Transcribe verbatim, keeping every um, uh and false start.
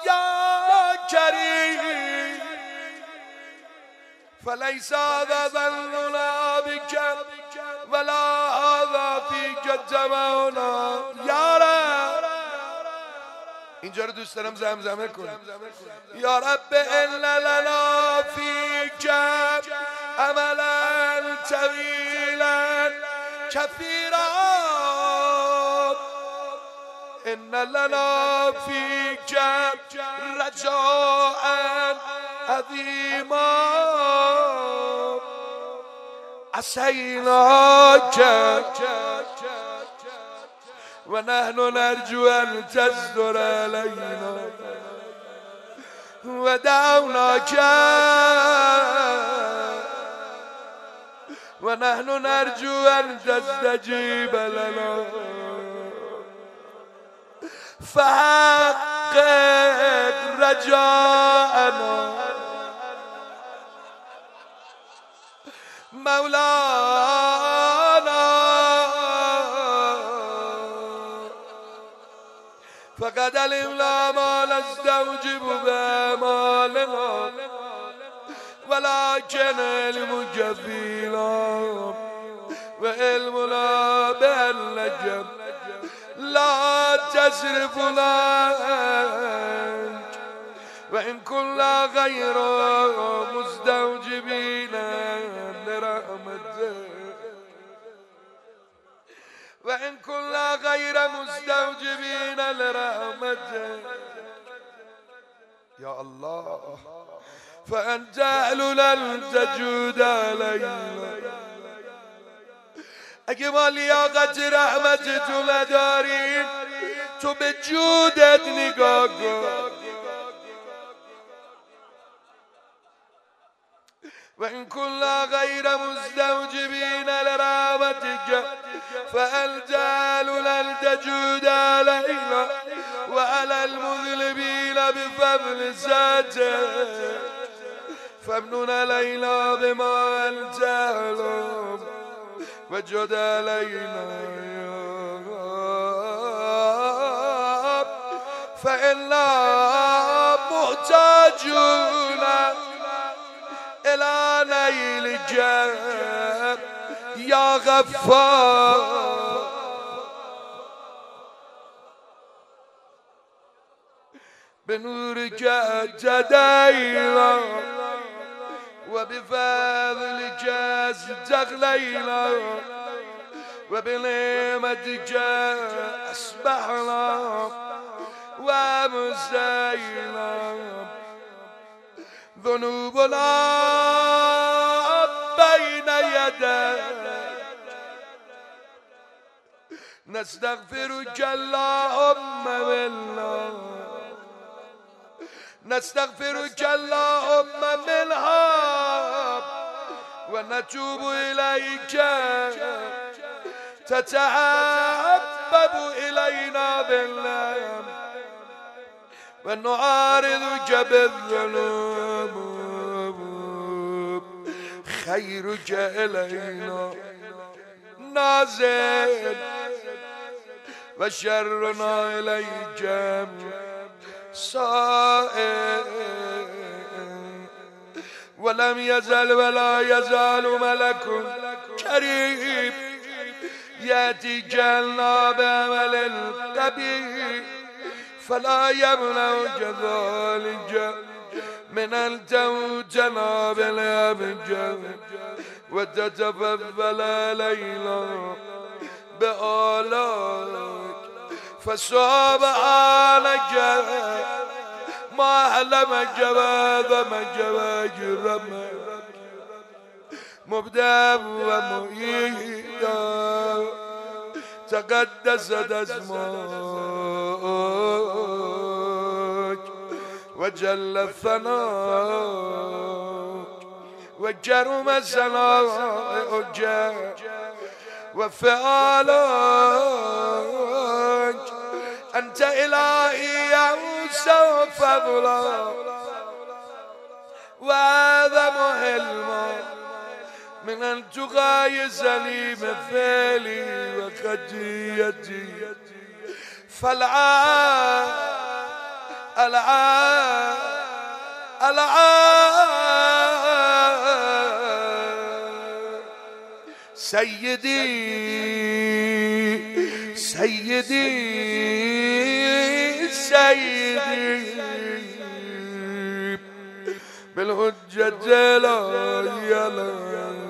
يا كريم فليس هذا ظننا بك ولا هذا فيك الزمانا يا رب. اینجا رو دوست دارم زمزمه کنم. یا رب ان لنا فیک عملا طویلا کثیرا ان لنا فیک رجاء عظیما عصیناک و نحن نرجو ان تصدر علینا و دعوناک و نحن نرجو ان تستجیب لنا فحقق رجاءنا مولانا فقد علمنا ما نستوجب بأعمالنا ولكن علمك فينا وعلمنا بأنك لا تصرفنا وإن كنا غير مستوجبين لرحمتك وإن كنا غير مستوجبين لرحمتك يا الله فأنت أهل لن تجود علينا. اگه ما لیاقت رحمت تو نداریم تو به جودت نگاه کن. و این كنا غیر مستوجبین لرحمتك فأنت أهل لن تجود علينا وعلى المذنبين بفضل ذاتك فامنن علينا بما أنت أهل وجد علينا فإنا محتاجون إلى نيلك يا غفار. بنورك اهتدينا وبفضلك استغنينا وبنعمتك أصبحنا وأمسينا ذنوبنا بين يديك نستغفرك اللهم منا نستغفرك اللهم منها ونتوب إليك تتحبب إلينا بالله ونعارضك بالذنوب خيرك إلينا نازل وشرنا إليك صائر ولم يزل ولا يزال ملك كريم يأتيك لنا بعمل قبيح فلا يمنعك ذلك من أن توتنا بالأبجد وتتفضل علينا بآلائك فسبحانك ما علمك وعظمك وأجرمك مبدأ ومعيدا تقدست اسمك وجل ثناك وجرم ثناؤك وفعالك أنت إلهي أوسع فضلا وأعظم حلما من أن تغايزني مثالي وخطيئتي فالعان العاب العاب سيدي سيدي سيدي بالحجة الجلال